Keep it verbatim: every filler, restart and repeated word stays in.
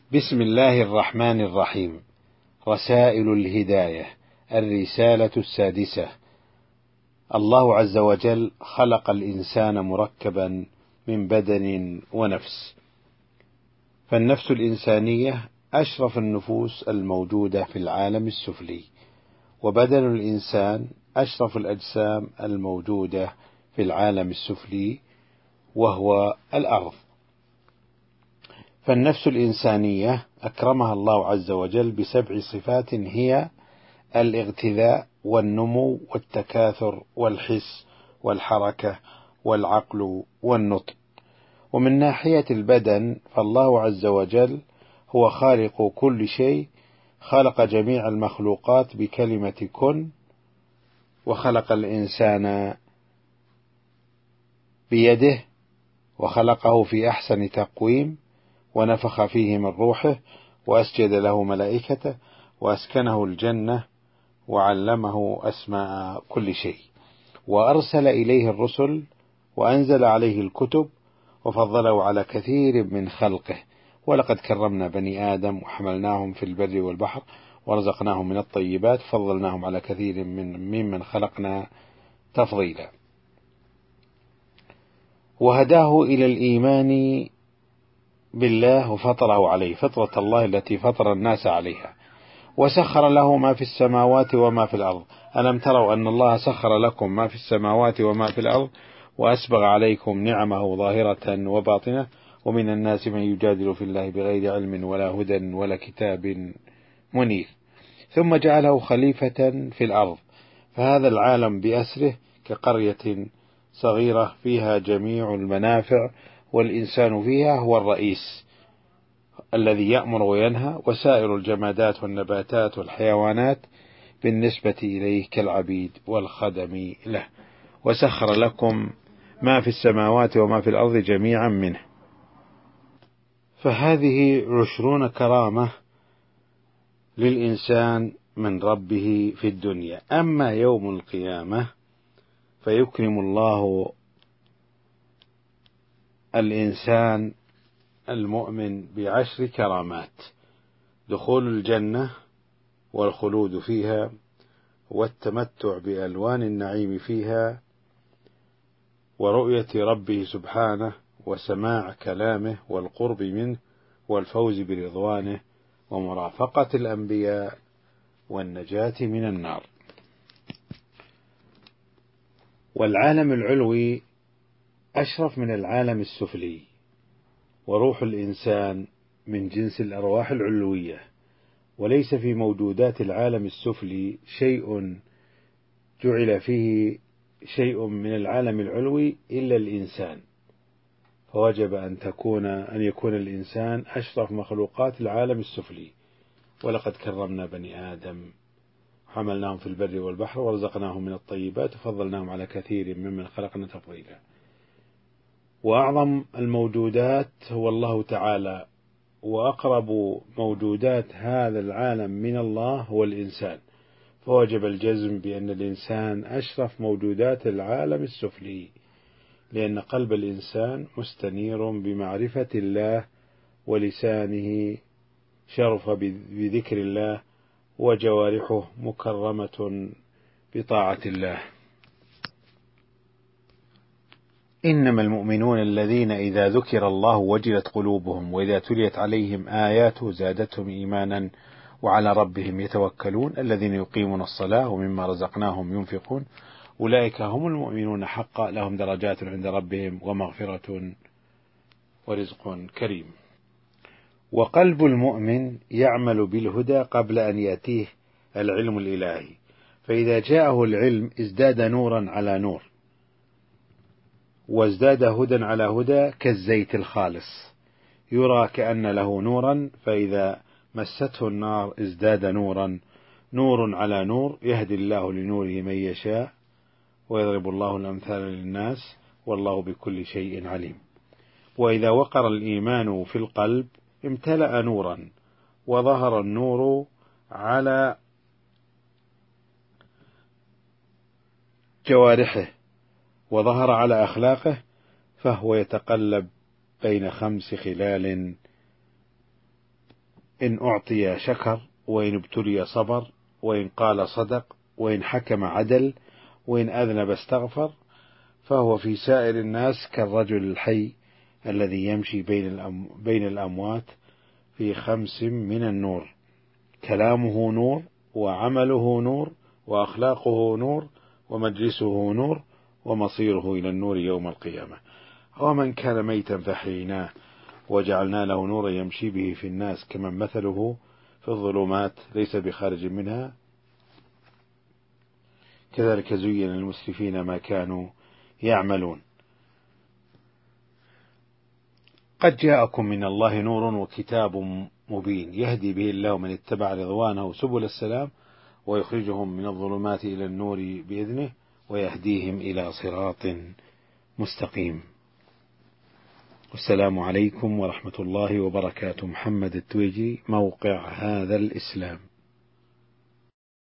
بسم الله الرحمن الرحيم. رسائل الهداية، الرسالة السادسة. الله عز وجل خلق الإنسان مركبا من بدن ونفس، فالنفس الإنسانية أشرف النفوس الموجودة في العالم السفلي، وبدن الإنسان أشرف الأجسام الموجودة في العالم السفلي وهو الأرض. فالنفس الإنسانية أكرمها الله عز وجل بسبع صفات هي الاغتذاء والنمو والتكاثر والحس والحركة والعقل والنطق. ومن ناحية البدن فالله عز وجل هو خالق كل شيء، خلق جميع المخلوقات بكلمة كن، وخلق الإنسان بيده، وخلقه في أحسن تقويم، ونفخ فيه من روحه، وأسجد له ملائكته، وأسكنه الجنة، وعلمه أسماء كل شيء، وأرسل إليه الرسل، وأنزل عليه الكتب، وفضله على كثير من خلقه. ولقد كرمنا بني آدم وحملناهم في البر والبحر ورزقناهم من الطيبات، فضلناهم على كثير من ممن خلقنا تفضيلا. وهداه إلى الإيمان بالله وفطره عليه فطرة الله التي فطر الناس عليها، وسخر له ما في السماوات وما في الأرض. ألم تروا أن الله سخر لكم ما في السماوات وما في الأرض وأسبغ عليكم نعمه ظاهرة وباطنة، ومن الناس من يجادل في الله بغير علم ولا هدى ولا كتاب منير. ثم جعله خليفة في الأرض، فهذا العالم بأسره كقرية صغيرة فيها جميع المنافع، والإنسان فيها هو الرئيس الذي يأمر وينهى، وسائر الجمادات والنباتات والحيوانات بالنسبة إليه كالعبيد والخدم له. وسخر لكم ما في السماوات وما في الأرض جميعا منه. فهذه عشرون كرامة للإنسان من ربه في الدنيا. أما يوم القيامة فيكرم الله الإنسان المؤمن بعشر كرامات: دخول الجنة والخلود فيها، والتمتع بألوان النعيم فيها، ورؤية ربه سبحانه، وسماع كلامه، والقرب منه، والفوز برضوانه، ومرافقة الأنبياء، والنجاة من النار. والعالم العلوي أشرف من العالم السفلي، وروح الإنسان من جنس الأرواح العلوية، وليس في موجودات العالم السفلي شيء جعل فيه شيء من العالم العلوي إلا الإنسان، فوجب أن تكون أن يكون الإنسان أشرف مخلوقات العالم السفلي. ولقد كرمنا بني آدم حملناهم في البر والبحر ورزقناهم من الطيبات وفضلناهم على كثير ممن خلقنا تفضيلا. وأعظم الموجودات هو الله تعالى، وأقرب موجودات هذا العالم من الله هو الإنسان، فوجب الجزم بأن الإنسان أشرف موجودات العالم السفلي، لأن قلب الإنسان مستنير بمعرفة الله، ولسانه شرف بذكر الله، وجوارحه مكرمة بطاعة الله. إنما المؤمنون الذين إذا ذكر الله وجلت قلوبهم وإذا تليت عليهم آياته زادتهم إيمانا وعلى ربهم يتوكلون الذين يقيمون الصلاة ومما رزقناهم ينفقون أولئك هم المؤمنون حقا لهم درجات عند ربهم ومغفرة ورزق كريم. وقلب المؤمن يعمل بالهدى قبل أن يأتيه العلم الإلهي، فإذا جاءه العلم ازداد نورا على نور، وازداد هدى على هدى، كالزيت الخالص يرى كأن له نورا، فإذا مسته النار ازداد نورا، نور على نور، يهدي الله لنوره من يشاء ويضرب الله الأمثال للناس والله بكل شيء عليم. وإذا وقر الإيمان في القلب امتلأ نورا، وظهر النور على جوارحه، وظهر على أخلاقه، فهو يتقلب بين خمس خلال إن أعطي شكر، وإن ابتلي صبر، وإن قال صدق، وإن حكم عدل، وإن أذنب استغفر، فهو في سائر الناس كالرجل الحي الذي يمشي بين, الأم بين الأموات في خمس من النور، كلامه نور، وعمله نور، وأخلاقه نور، ومجلسه نور، ومصيره إلى النور يوم القيامة. ومن كان ميتا فحييناه وجعلنا له نورا يمشي به في الناس كمن مثله في الظلمات ليس بخارج منها كذلك زين للمسرفين ما كانوا يعملون. قد جاءكم من الله نور وكتاب مبين يهدي به الله من اتبع رضوانه سبل السلام ويخرجهم من الظلمات إلى النور بإذنه ويهديهم إلى صراط مستقيم. والسلام عليكم ورحمة الله وبركاته. محمد التويجي، موقع هذا الإسلام.